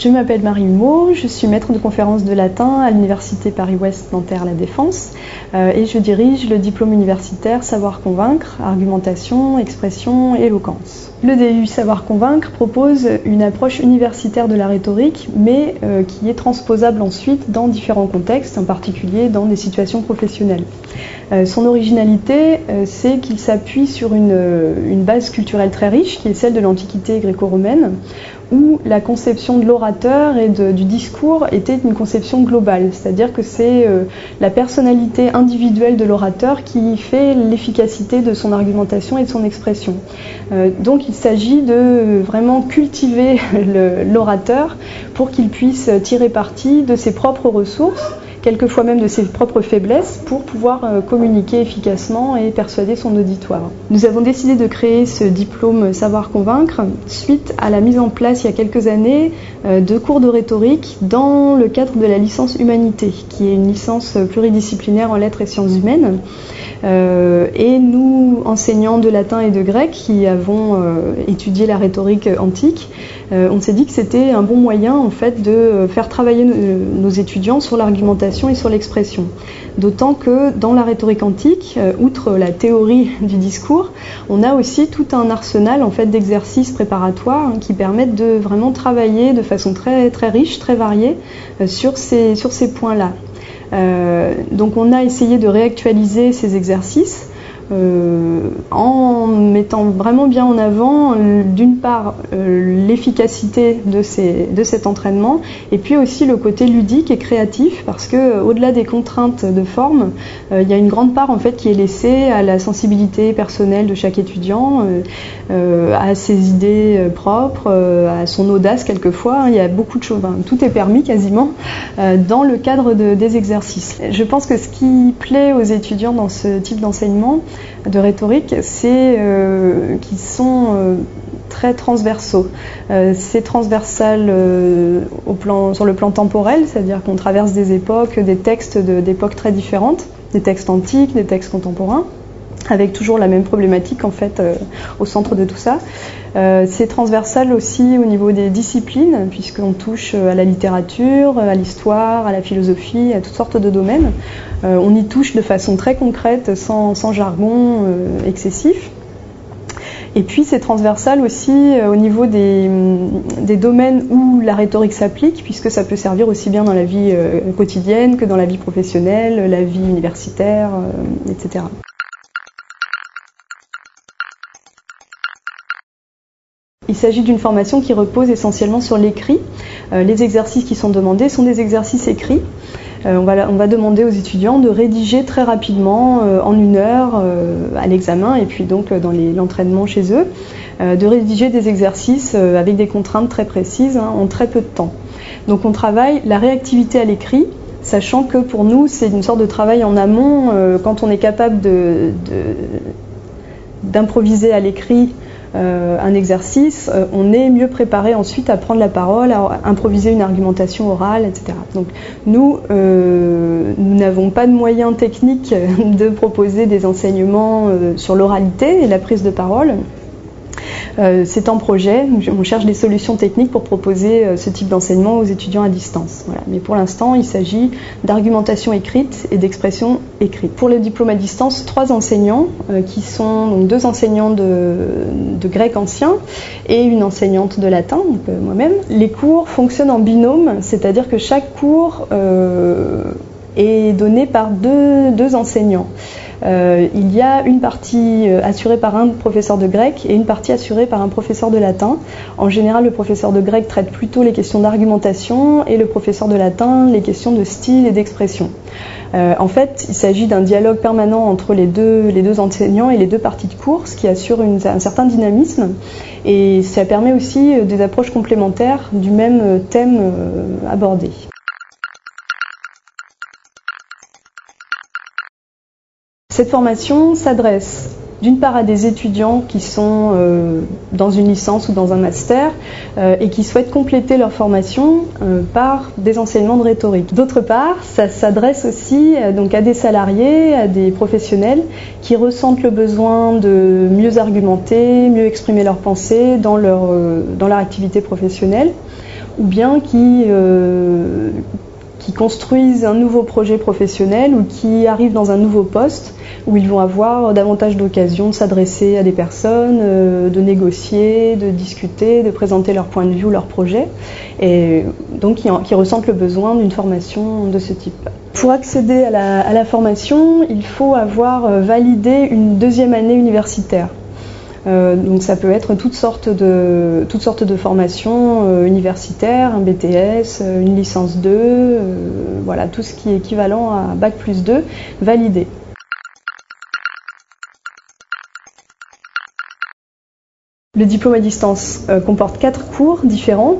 Je m'appelle Marie Humeau, je suis maître de conférences de latin à l'Université Paris-Ouest Nanterre La Défense et je dirige le diplôme universitaire Savoir convaincre, argumentation, expression et éloquence. Le DU Savoir convaincre propose une approche universitaire de la rhétorique mais qui est transposable ensuite dans différents contextes, en particulier dans des situations professionnelles. Son originalité, c'est qu'il s'appuie sur une base culturelle très riche qui est celle de l'Antiquité gréco-romaine, où la conception de l'orateur et du discours était une conception globale, c'est-à-dire que c'est la personnalité individuelle de l'orateur qui fait l'efficacité de son argumentation et de son expression. Donc il s'agit de vraiment cultiver l'orateur pour qu'il puisse tirer parti de ses propres ressources, quelquefois même de ses propres faiblesses, pour pouvoir communiquer efficacement et persuader son auditoire. Nous avons décidé de créer ce diplôme Savoir convaincre suite à la mise en place il y a quelques années de cours de rhétorique dans le cadre de la licence Humanité, qui est une licence pluridisciplinaire en lettres et sciences humaines. Et nous, enseignants de latin et de grec, qui avons étudié la rhétorique antique, on s'est dit que c'était un bon moyen en fait de faire travailler nos étudiants sur l'argumentation et sur l'expression. D'autant que dans la rhétorique antique, outre la théorie du discours, on a aussi tout un arsenal en fait d'exercices préparatoires qui permettent de vraiment travailler de façon très très riche, très variée sur ces points-là. Donc on a essayé de réactualiser ces exercices en mettant vraiment bien en avant d'une part l'efficacité de cet entraînement et puis aussi le côté ludique et créatif, parce que au-delà des contraintes de forme, il y a une grande part en fait qui est laissée à la sensibilité personnelle de chaque étudiant, à ses idées propres, à son audace quelquefois. Il y a beaucoup de choses, tout est permis quasiment dans le cadre des exercices. Je pense que ce qui plaît aux étudiants dans ce type d'enseignement de rhétorique, c'est qu'ils sont très transversaux. C'est transversal sur le plan temporel, c'est-à-dire qu'on traverse des époques, des textes d'époques très différentes, des textes antiques, des textes contemporains, avec toujours la même problématique en fait au centre de tout ça. C'est transversal aussi au niveau des disciplines, puisqu'on touche à la littérature, à l'histoire, à la philosophie, à toutes sortes de domaines. On y touche de façon très concrète, sans jargon excessif. Et puis c'est transversal aussi au niveau des domaines où la rhétorique s'applique, puisque ça peut servir aussi bien dans la vie quotidienne que dans la vie professionnelle, la vie universitaire, etc. Il s'agit d'une formation qui repose essentiellement sur l'écrit. Les exercices qui sont demandés sont des exercices écrits. On va demander aux étudiants de rédiger très rapidement, en 1 heure, à l'examen et puis donc dans l'entraînement chez eux, de rédiger des exercices avec des contraintes très précises en très peu de temps. Donc on travaille la réactivité à l'écrit, sachant que pour nous c'est une sorte de travail en amont. Quand on est capable d'improviser à l'écrit un exercice, on est mieux préparé ensuite à prendre la parole, à improviser une argumentation orale, etc. Donc nous n'avons pas de moyens techniques de proposer des enseignements sur l'oralité et la prise de parole. C'est en projet, on cherche des solutions techniques pour proposer ce type d'enseignement aux étudiants à distance. Voilà. Mais pour l'instant, il s'agit d'argumentation écrite et d'expression écrite. Pour le diplôme à distance, 3 enseignants qui sont donc 2 enseignants de grec ancien et une enseignante de latin, donc moi-même. Les cours fonctionnent en binôme, c'est-à-dire que chaque cours est donné par deux enseignants. Il y a une partie assurée par un professeur de grec et une partie assurée par un professeur de latin. En général, le professeur de grec traite plutôt les questions d'argumentation et le professeur de latin les questions de style et d'expression. En fait, il s'agit d'un dialogue permanent entre les deux enseignants et les 2 parties de cours, ce qui assure un certain dynamisme et ça permet aussi des approches complémentaires du même thème abordé. Cette formation s'adresse d'une part à des étudiants qui sont dans une licence ou dans un master et qui souhaitent compléter leur formation par des enseignements de rhétorique. D'autre part, ça s'adresse aussi donc à des salariés, à des professionnels qui ressentent le besoin de mieux argumenter, mieux exprimer leurs pensées dans leur activité professionnelle. ou bien qui construisent un nouveau projet professionnel ou qui arrivent dans un nouveau poste où ils vont avoir davantage d'occasions de s'adresser à des personnes, de négocier, de discuter, de présenter leur point de vue ou leur projet, et donc qui ressentent le besoin d'une formation de ce type. Pour accéder à la formation, il faut avoir validé une deuxième année universitaire. Donc ça peut être toutes sortes de formations universitaires, un BTS, une licence 2, voilà, tout ce qui est équivalent à Bac+2 validé. Le diplôme à distance comporte 4 cours différents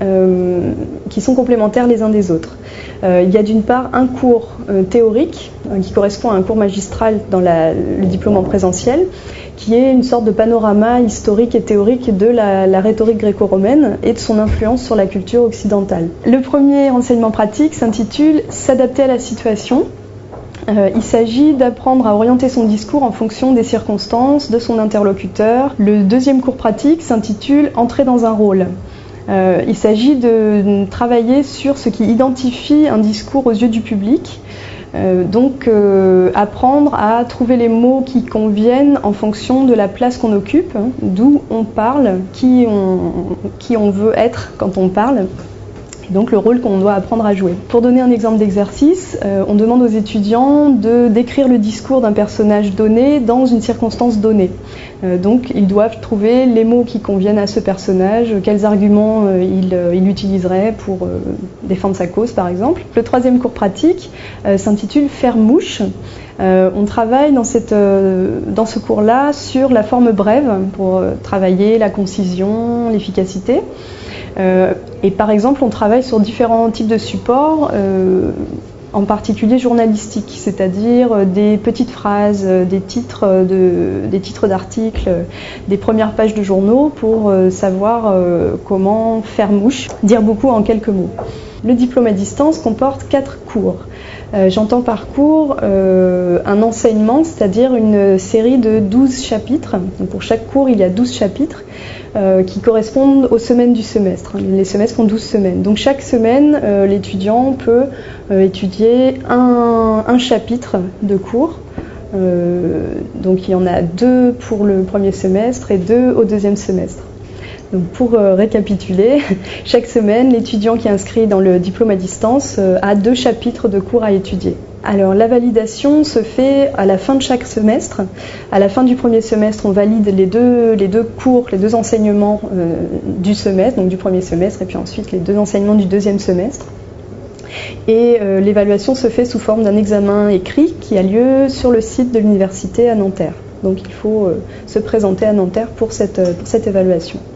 qui sont complémentaires les uns des autres. Il y a d'une part un cours théorique qui correspond à un cours magistral dans le diplôme en présentiel, qui est une sorte de panorama historique et théorique de la rhétorique gréco-romaine et de son influence sur la culture occidentale. Le premier enseignement pratique s'intitule « S'adapter à la situation ». Il s'agit d'apprendre à orienter son discours en fonction des circonstances, de son interlocuteur. Le deuxième cours pratique s'intitule « Entrer dans un rôle ». Il s'agit de travailler sur ce qui identifie un discours aux yeux du public, donc apprendre à trouver les mots qui conviennent en fonction de la place qu'on occupe, d'où on parle, qui on veut être quand on parle. Et donc le rôle qu'on doit apprendre à jouer. Pour donner un exemple d'exercice, on demande aux étudiants de décrire le discours d'un personnage donné dans une circonstance donnée. Donc ils doivent trouver les mots qui conviennent à ce personnage, quels arguments il utiliserait pour défendre sa cause par exemple. Le troisième cours pratique s'intitule « Faire mouche ». On travaille dans ce cours-là sur la forme brève pour travailler la concision, l'efficacité. Et par exemple, on travaille sur différents types de supports, en particulier journalistiques, c'est-à-dire des petites phrases, des titres d'articles, des premières pages de journaux pour savoir comment faire mouche, dire beaucoup en quelques mots. Le diplôme à distance comporte 4 cours. J'entends par cours un enseignement, c'est-à-dire une série de 12 chapitres. Donc pour chaque cours, il y a 12 chapitres qui correspondent aux semaines du semestre. Les semestres ont 12 semaines. Donc chaque semaine, l'étudiant peut étudier un chapitre de cours. Donc il y en a 2 pour le premier semestre et 2 au deuxième semestre. Donc pour récapituler, chaque semaine, l'étudiant qui est inscrit dans le diplôme à distance a 2 chapitres de cours à étudier. Alors la validation se fait à la fin de chaque semestre. À la fin du premier semestre, on valide les deux cours, les 2 enseignements du semestre, donc du premier semestre, et puis ensuite les 2 enseignements du deuxième semestre. Et l'évaluation se fait sous forme d'un examen écrit qui a lieu sur le site de l'université à Nanterre. Donc il faut se présenter à Nanterre pour cette évaluation.